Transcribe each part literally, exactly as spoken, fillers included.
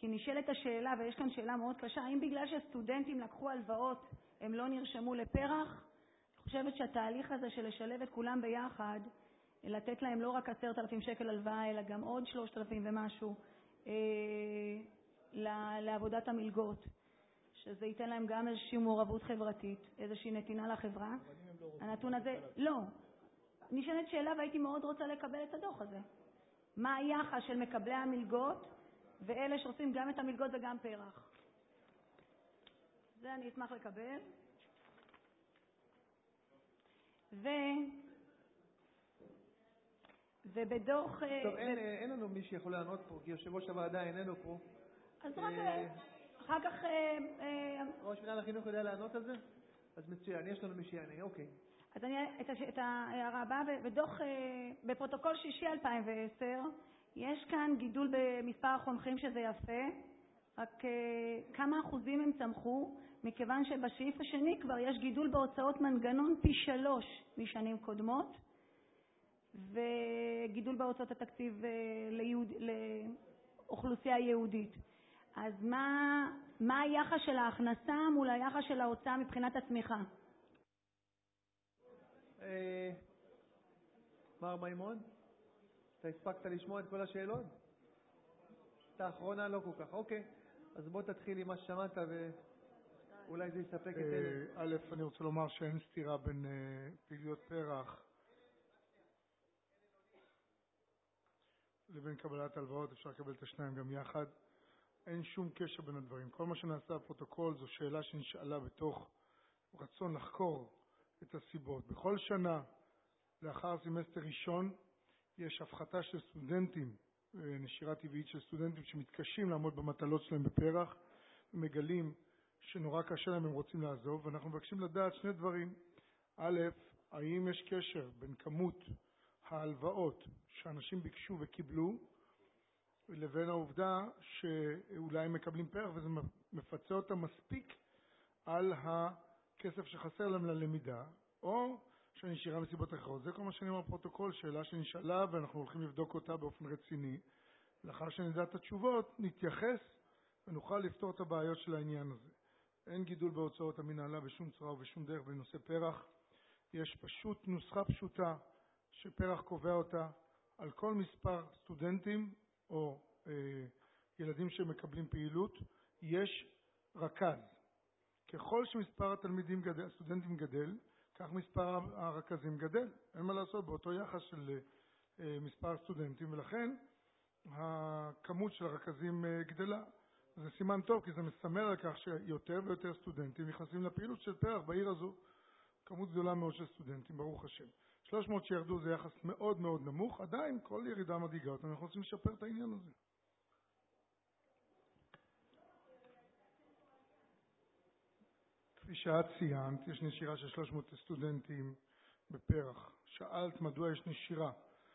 כי נשאלת השאלה, ויש כאן שאלה מאוד קשה, האם בגלל שסטודנטים לקחו הלוואות הם לא נרשמו לפרח? אני חושבת שהתהליך הזה של לשלב את כולם ביחד, לתת להם לא רק עשרת אלפים שקל הלוואה, אלא גם עוד שלושת אלפים ומשהו אה, לעבודת המלגות, שזה ייתן להם גם איזושהי מעורבות חברתית, איזושהי נתינה לחברה. הנתון הזה, לא. נשאלת שאלה והייתי מאוד רוצה לקבל את הדוח הזה. מה היחס של מקבלי המלגות ואלה שעושים גם את המלגות וגם פרח? זה אני אשמח לקבל. ו... ובדוח... טוב, אין, אין לנו מי שיכול לענות פה, כי יושב ראש הוועדה איננו פה. אז רק אחר כך... ראש מינהל החינוך יודע לענות על זה? אז מצוין, יש לנו מי שיענה, אוקיי. אז אני, את ההערה הבאה, בדוח, בפרוטוקול שישי אלפיים ועשר, יש כאן גידול במספר החונכים שזה יפה, רק כמה אחוזים הם צמחו, מכיוון שבשאיף השני כבר יש גידול בהוצאות מנגנון פי שלוש משנים קודמות, וגידול בהוצאות התקציב ליהוד, לאוכלוסייה יהודית. אז מה, מה היחס של ההכנסה מול היחס של ההוצאה מבחינת הצמיחה? מר מימון, אתה הספקת לשמוע את כל השאלות? אתה האחרונה לא כל כך, אוקיי. אז בוא תתחיל עם מה ששמעת ואולי זה יספק את אלה. א', אני רוצה לומר שאין סתירה בין פעילויות פרח לבין קבלת הלוואות, אפשר לקבל את השניים גם יחד. אין שום קשר בין הדברים. כל מה שנעשה בפרוטוקול זו שאלה שנשאלה בתוך רצון לחקור את הסיבות. בכל שנה לאחר סמסטר ראשון יש הפחתה של סטודנטים, נשירה טבעית של סטודנטים שמתקשים לעמוד במטלות שלהם בפרח, ומגלים שנורא קשה להם, הם רוצים לעזוב, ואנחנו מבקשים לדעת שני דברים. א', האם יש קשר בין כמות ההלוואות שאנשים ביקשו וקיבלו, לבין העובדה שאולי הם מקבלים פרח וזה מפצה אותם מספיק על הכסף שחסר להם ללמידה, או שנשארה מסיבות אחרות. זה כל מה שאני אומר בפרוטוקול, שאלה שנשאלה ואנחנו הולכים לבדוק אותה באופן רציני. לאחר שנדע את התשובות, נתייחס ונוכל לפתור את הבעיות של העניין הזה. אין גידול בהוצאות המנהלה בשום צורה ובשום דרך בנושא פרח. יש פשוט נוסחה פשוטה שפרח קובע אותה על כל מספר סטודנטים או אה, ילדים שמקבלים פעילות, יש רכז. ככל שמספר התלמידים גדל, הסטודנטים גדל, כך מספר הרכזים גדל. אין מה לעשות באותו יחס של אה, מספר סטודנטים, ולכן הכמות של הרכזים אה, גדלה. זה סימן טוב, כי זה מסמל על כך שיותר ויותר סטודנטים נכנסים לפעילות של פרח בעיר הזו. כמות גדולה מאוד של סטודנטים, ברוך השם. שלוש מאות שירדו זה יחס מאוד מאוד נמוך, עדיין כל ירידה מדאיגה אותנו, אנחנו רוצים לשפר את העניין הזה. כפי שאת ציינת, יש נשירה של שלוש מאות סטודנטים בפרח. שאלת מדוע יש נשירה.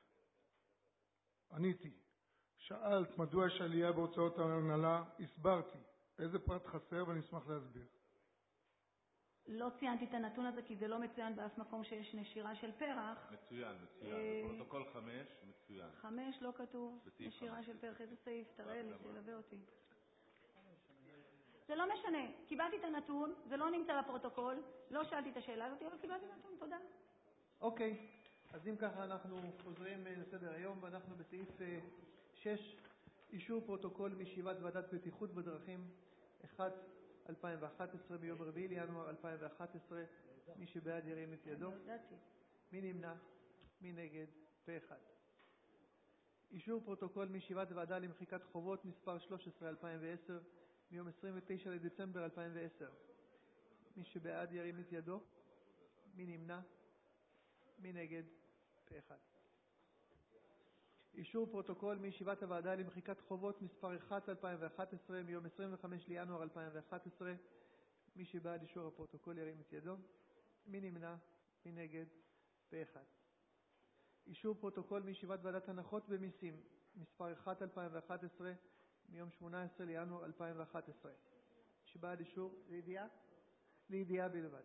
עניתי. שאלת מדוע יש עלייה בהוצאות ההנהלה, הסברתי. איזה פרט חסר ואני אשמח להסביר. לא ציינתי את הנתון הזה כי זה לא מצוין באף מקום שיש נשירה של פרח. מצוין, מצוין. בפרוטוקול חמש, מצוין. חמש לא כתוב נשירה של פרח. איזה סעיף? תראה לי, תלווה אותי. זה לא משנה. קיבלתי את הנתון, זה לא נמצא בפרוטוקול. לא שאלתי את השאלה הזאת, אבל קיבלתי נתון. תודה. אוקיי. אז אם ככה אנחנו חוזרים לסדר היום, ואנחנו בסעיף שש, אישור פרוטוקול מישיבת ועדת בטיחות בדרכים אחת אלפיים ואחת עשרה ביום רביעי לינואר אלפיים ואחת עשרה. מי שבעד ירים את ידו. מי נמנע? מי נגד? פה אחד. אישור פרוטוקול מישיבת ועדה למחיקת חובות מספר שלוש עשרה אלפיים ועשר מיום עשרים ותשעה לדצמבר אלפיים ועשר. מי שבעד ירים את ידו. מי נמנע? מי נגד? פה אחד. אישור פרוטוקול מישיבת הוועדה למחיקת חובות מספר אחת אלפיים ואחת עשרה מיום עשרים וחמישה לינואר אלפיים ואחת עשרה. מי שבעד אישור הפרוטוקול ירים את ידו. מי נמנע? מי נגד? פה אחד. אישור פרוטוקול מישיבת ועדת הנחות במיסים מספר אחת אלפיים ואחת עשרה מיום שמונה עשרה לינואר אלפיים ואחת עשרה. שבעד אישור לידיעה? לידיעה בלבד.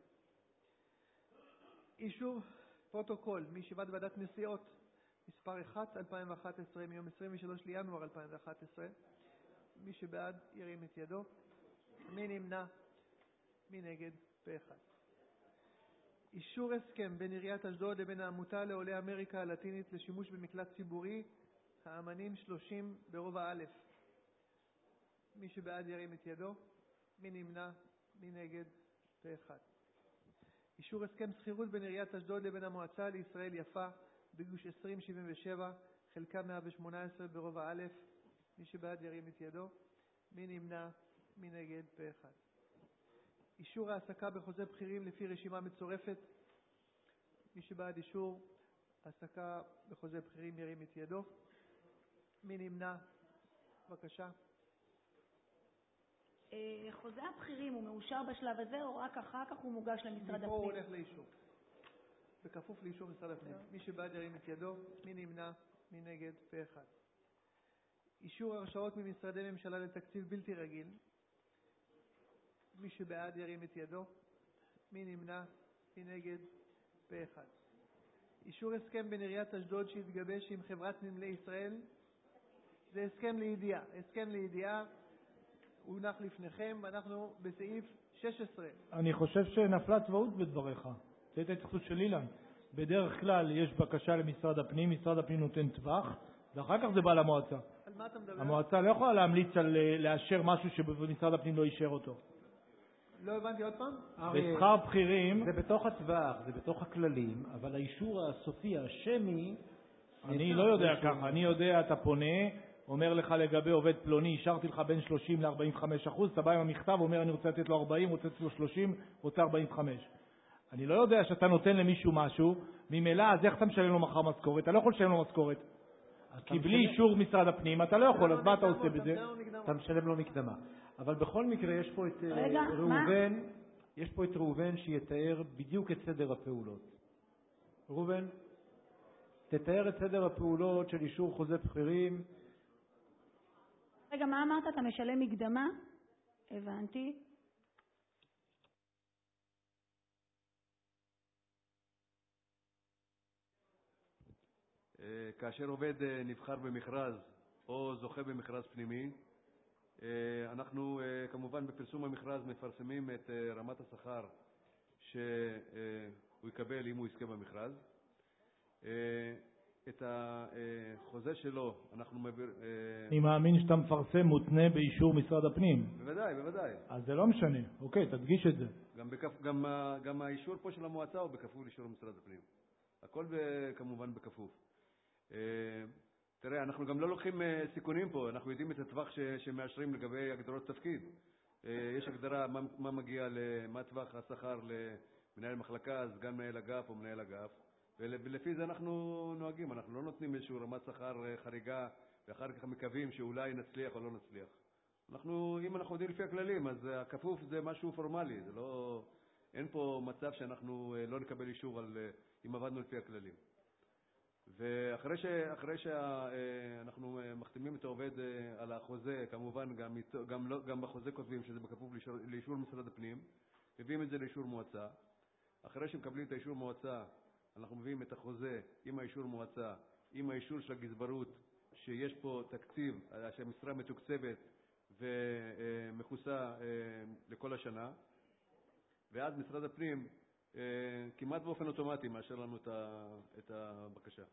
אישור פרוטוקול מישיבת ועדת נסיעות מספר אחת אלפיים ואחת עשרה מיום עשרים ושלושה לינואר אלפיים ואחת עשרה. מי שבעד ירים את ידו. מי נמנע? מי נגד? פה אחד. אישור הסכם בין עיריית אשדוד לבין העמותה לעולי אמריקה הלטינית לשימוש במקלט ציבורי האמנים שלושים ברובע א'. מי שבעד ירים את ידו. מי נמנע? מי נגד? פה אחד. אישור הסכם שכירות בין עיריית אשדוד לבין המועצה לישראל יפה בגוש עשרים שבעים ושבע חלקה מאה ושמונה עשרה ברובע א'. מי שבעד ירים את ידו. מי נמנע? מי נגד? פה אחד. אישור העסקה בחוזה בכירים לפי רשימה מצורפת. מי שבעד אישור העסקה בחוזה בכירים ירים את ידו. מי נמנע? בבקשה. חוזה הבכירים הוא מאושר בשלב הזה או רק אחר כך הוא מוגש למשרד הפנים? מפה הוא הולך לאישור. בכפוף לאישור משרד הפנים. מי שבעד ירים את ידו. מי נמנע? מי נגד? פה אחד. אישור הרשאות ממשרדי ממשלה לתקציב בלתי רגיל. מי שבעד ירים את ידו. מי נמנע? מי נגד? פה אחד. אישור הסכם בין עיריית אשדוד שהתגבש עם חברת נמלי ישראל. זה הסכם לידיעה. הסכם לידיעה הונח לפניכם, ואנחנו בסעיף שש עשרה. אני חושב שנפלה צבאות בדבריך. זאת ההתייחסות של אילן. בדרך כלל יש בקשה למשרד הפנים, משרד הפנים נותן טווח, ואחר כך זה בא למועצה. על מה אתה מדבר? המועצה לא יכולה להמליץ על לאשר משהו שמשרד הפנים לא אישר אותו. לא הבנתי עוד פעם? בשכר בכירים... זה בתוך הטווח, זה בתוך הכללים, אבל האישור הסופי, השמי... אני לא יודע ככה, אני יודע, אתה פונה, אומר לך לגבי עובד פלוני, אישרתי לך בין שלושים ל-ארבעים וחמישה אחוז, אתה בא עם המכתב, אומר אני רוצה לתת לו ארבעים, רוצה לתת לו שלושים, רוצה ארבעים וחמש. אני לא יודע שאתה נותן למישהו משהו, ממילא, אז איך אתה משלם לו מחר משכורת? אתה לא יכול לשלם לו משכורת. כי בלי אישור משרד הפנים, אתה לא יכול, אז מה אתה עושה בזה? אתה משלם לו מקדמה. אבל בכל מקרה יש פה את ראובן, יש פה את ראובן שיתאר בדיוק את סדר הפעולות. ראובן, תתאר את סדר הפעולות של אישור חוזה בכירים. רגע, מה אמרת? אתה משלם מקדמה? הבנתי. כאשר עובד נבחר במכרז או זוכה במכרז פנימי, אנחנו כמובן בפרסום המכרז מפרסמים את רמת השכר שהוא יקבל אם הוא יזכה במכרז. את החוזה שלו אנחנו מעביר... אני מאמין שאתה מפרסם מותנה באישור משרד הפנים. בוודאי, בוודאי. אז זה לא משנה. אוקיי, תדגיש את זה. גם, בכפ... גם, גם האישור פה של המועצה הוא בכפוף לאישור משרד הפנים. הכל כמובן בכפוף. תראה, אנחנו גם לא לוקחים סיכונים פה, אנחנו יודעים את הטווח ש... שמאשרים לגבי הגדרות תפקיד. יש הגדרה מה, מה מגיע, מה טווח השכר למנהל מחלקה, סגן מנהל אגף או מנהל אגף. ולפי זה אנחנו נוהגים, אנחנו לא נותנים איזשהו רמת שכר חריגה ואחר כך מקווים שאולי נצליח או לא נצליח. אנחנו, אם אנחנו יודעים לפי הכללים, אז הכפוף זה משהו פורמלי, זה לא, אין פה מצב שאנחנו לא נקבל אישור על, אם עבדנו לפי הכללים. ואחרי ש, אחרי שאנחנו מחתימים את העובד על החוזה, כמובן גם, גם, לא, גם בחוזה כותבים שזה בכפוף לאישור, לאישור משרד הפנים, מביאים את זה לאישור מועצה. אחרי שמקבלים את האישור מועצה, אנחנו מביאים את החוזה עם האישור מועצה, עם האישור של הגזברות, שיש פה תקציב, שהמשרה מתוקצבת ומכוסה לכל השנה, ואז משרד הפנים כמעט באופן אוטומטי מאשר לנו את הבקשה.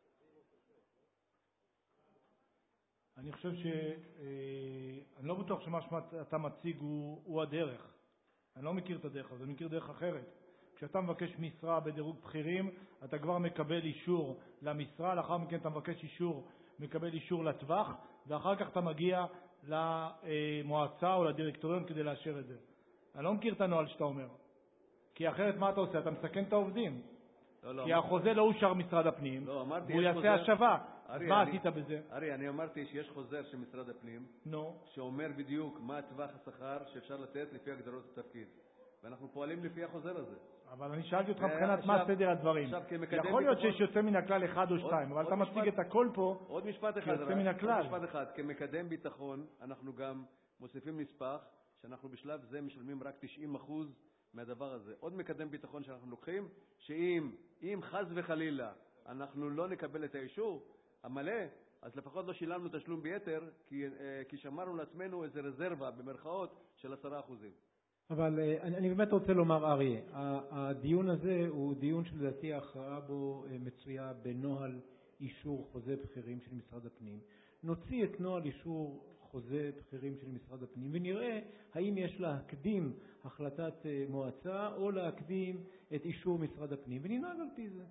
אני חושב ש... אני לא בטוח שמה שאתה מציג הוא, הוא הדרך. אני לא מכיר את הדרך, אז אני מכיר דרך אחרת. כשאתה מבקש משרה בדירוג בכירים, אתה כבר מקבל אישור למשרה, לאחר מכן אתה מבקש אישור, מקבל אישור לטווח, ואחר כך אתה מגיע למועצה או לדירקטוריון כדי לאשר את זה. אני לא מכיר את הנוהל שאתה אומר. כי אחרת מה אתה עושה? אתה מסכן את העובדים. לא, לא, כי אמר... החוזה לא אושר משרד הפנים, לא, אמרתי, והוא יעשה חוזר... השווה. ארי, מה אני... עשית בזה? ארי, אני אמרתי שיש חוזר של משרד הפנים, no. שאומר בדיוק מה טווח השכר שאפשר לתת לפי הגדרות התפקיד. ואנחנו פועלים לפי החוזר הזה. אבל אני שאלתי אותך מבחינת מה סדר הדברים. יכול להיות שיש יוצא מן הכלל אחד או שתיים, אבל אתה מציג את הכל פה עוד משפט אחד, יוצא מן הכלל. עוד משפט אחד, כמקדם ביטחון אנחנו גם מוסיפים נספח שאנחנו בשלב זה משלמים רק תשעים אחוז מהדבר הזה. עוד מקדם ביטחון שאנחנו לוקחים, שאם אם חס וחלילה אנחנו לא נקבל את האישור המלא, אז לפחות לא שילמנו תשלום ביתר, כי, כי שמרנו לעצמנו איזה רזרבה במרכאות של עשרה אחוזים. אבל אני, אני באמת רוצה לומר, אריה, הדיון הזה הוא דיון שלדעתי ההכרעה בו מצויה בנוהל אישור חוזה בכירים של משרד הפנים. נוציא את נוהל אישור חוזה בכירים של משרד הפנים ונראה האם יש להקדים החלטת מועצה או להקדים את אישור משרד הפנים, וננהג על פי זה.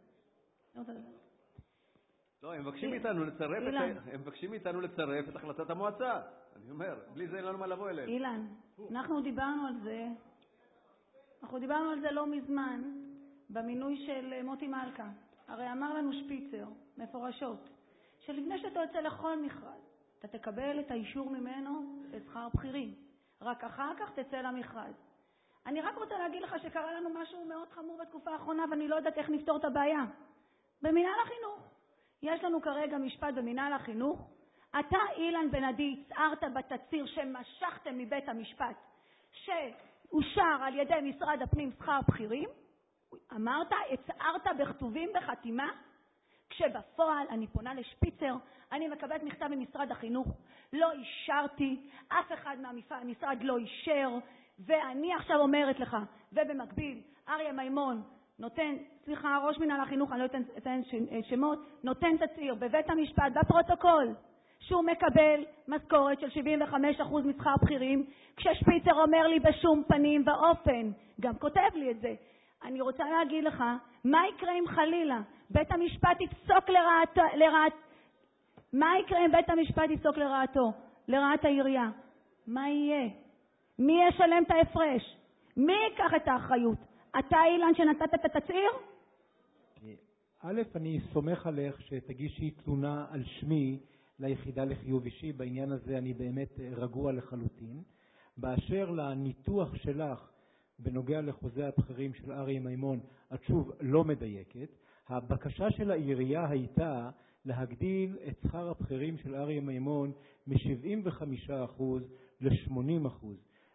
לא, הם מבקשים מאיתנו לצרף את הם מבקשים מאיתנו לצרף את החלטת המועצה. אני אומר, בלי זה אין לנו מה לבוא אליהם. אילן, אנחנו דיברנו על זה, אנחנו דיברנו על זה לא מזמן, במינוי של מוטי מלכה. הרי אמר לנו שפיצר, מפורשות, שלפני שאתה יוצא לכל מכרז, אתה תקבל את האישור ממנו לשכר בכירים. רק אחר כך תצא למכרז. אני רק רוצה להגיד לך שקרה לנו משהו מאוד חמור בתקופה האחרונה, ואני לא יודעת איך נפתור את הבעיה. במינהל החינוך. יש לנו כרגע משפט במינהל החינוך. אתה, אילן בן עדי, הצהרת בתצהיר שמשכתם מבית המשפט, שאושר על ידי משרד הפנים שכר בכירים. אמרת, הצהרת בכתובים בחתימה, כשבפועל אני פונה לשפיצר, אני מקבלת מכתב ממשרד החינוך, לא אישרתי, אף אחד מהמשרד לא אישר, ואני עכשיו אומרת לך, ובמקביל, אריה מימון נותן, סליחה, ראש מינהל החינוך, אני לא אתן שמות, נותן תצהיר בבית המשפט, בפרוטוקול, שהוא מקבל משכורת של שבעים וחמישה אחוז משכר בכירים, כששפיצר אומר לי בשום פנים ואופן, גם כותב לי את זה. אני רוצה להגיד לך, מה יקרה אם חלילה בית המשפט יפסוק לרעת, לרעת, מה יקרה אם בית המשפט יפסוק לרעתו, לרעת העירייה? מה יהיה? מי ישלם את ההפרש? מי ייקח את האחריות? אתה, אילן, שנתת את התצהיר? א', אני סומך עליך שתגישי תלונה על שמי ליחידה לחיוב אישי. בעניין הזה אני באמת רגוע לחלוטין. באשר לניתוח שלך בנוגע לחוזה הבכירים של אריה מימון, את שוב לא מדייקת. הבקשה של העירייה הייתה להגדיל את שכר הבכירים של אריה מימון מ-שבעים וחמישה אחוז ל-שמונים אחוז.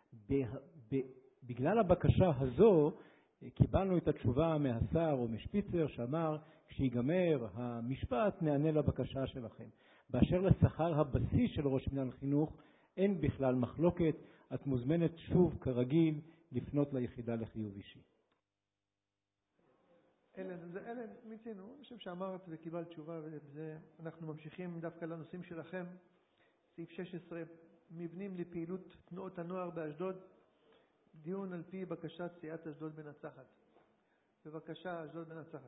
בגלל הבקשה הזו קיבלנו את התשובה מהשר או משפיצר שאמר, כשיגמר המשפט נענה לבקשה שלכם. באשר לשכר הבסיס של ראש מינהל חינוך אין בכלל מחלוקת. את מוזמנת שוב כרגיל לפנות ליחידה לחיוב אישי. אלן, זה אלן, מיצינו. אני חושב שאמרת וקיבלת תשובה, ובזה אנחנו ממשיכים דווקא לנושאים שלכם. סעיף שש עשרה, מבנים לפעילות תנועות הנוער באשדוד. דיון על פי בקשת סיעת אשדוד מנצחת. בבקשה, אשדוד מנצחת.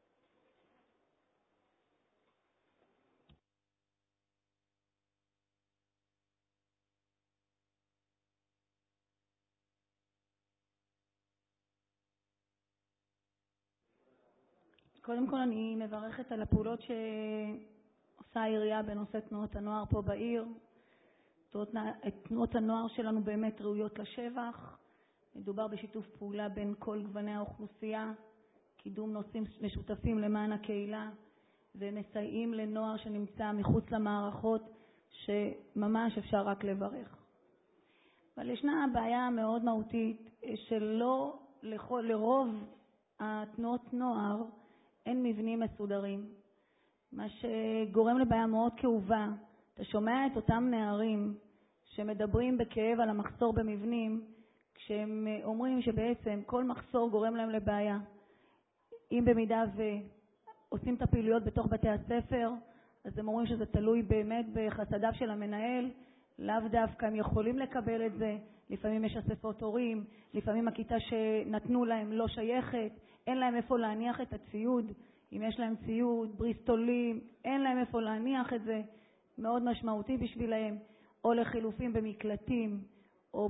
קודם כל אני מברכת על הפעולות שעושה העירייה בנושא תנועות הנוער פה בעיר. תנועות הנוער שלנו באמת ראויות לשבח. מדובר בשיתוף פעולה בין כל גווני האוכלוסייה, קידום נושאים משותפים למען הקהילה, ומסייעים לנוער שנמצא מחוץ למערכות, שממש אפשר רק לברך. אבל ישנה בעיה מאוד מהותית שלא לכל, לרוב התנועות נוער אין מבנים מסודרים, מה שגורם לבעיה מאוד כאובה. אתה שומע את אותם נערים שמדברים בכאב על המחסור במבנים, כשהם אומרים שבעצם כל מחסור גורם להם לבעיה. אם במידה ועושים את הפעילויות בתוך בתי הספר, אז הם אומרים שזה תלוי באמת בחסדיו של המנהל, לאו דווקא הם יכולים לקבל את זה. לפעמים יש אספות הורים, לפעמים הכיתה שנתנו להם לא שייכת, אין להם איפה להניח את הציוד. אם יש להם ציוד, בריסטולים, אין להם איפה להניח את זה, מאוד משמעותי בשבילהם. או לחילופים במקלטים, או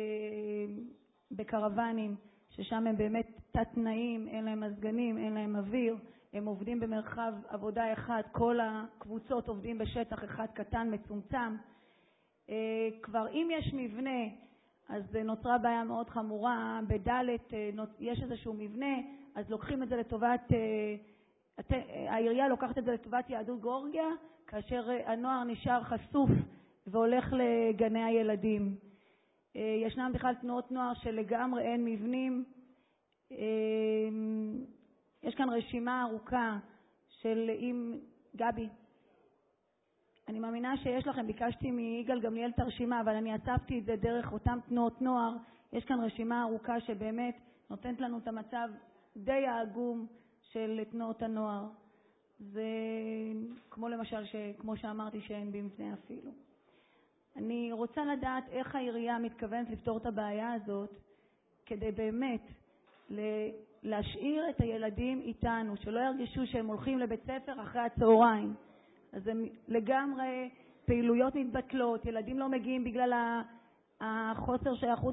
בקרוונים, ששם הם באמת תת תנאים, אין להם מזגנים, אין להם אוויר, הם עובדים במרחב עבודה אחד, כל הקבוצות עובדים בשטח אחד קטן מצומצם. כבר אם יש מבנה, אז נוצרה בעיה מאוד חמורה. בדלת יש איזשהו מבנה, אז לוקחים את זה לטובת, העירייה לוקחת את זה לטובת יהדות גאורגיה, כאשר הנוער נשאר חשוף והולך לגני הילדים. ישנם בכלל תנועות נוער שלגמרי אין מבנים. יש כאן רשימה ארוכה של, אם גבי, אני מאמינה שיש לכם, ביקשתי מיגאל גמליאל את הרשימה, אבל אני אספתי את זה דרך אותם תנועות נוער. יש כאן רשימה ארוכה שבאמת נותנת לנו את המצב די העגום של תנועות הנוער. זה כמו למשל, ש, כמו שאמרתי, שאין במבנה אפילו. אני רוצה לדעת איך העירייה מתכוונת לפתור את הבעיה הזאת, כדי באמת להשאיר את הילדים איתנו, שלא ירגישו שהם הולכים לבית ספר אחרי הצהריים. אז הם לגמרי פעילויות מתבטלות, ילדים לא מגיעים בגלל החוסר שייכות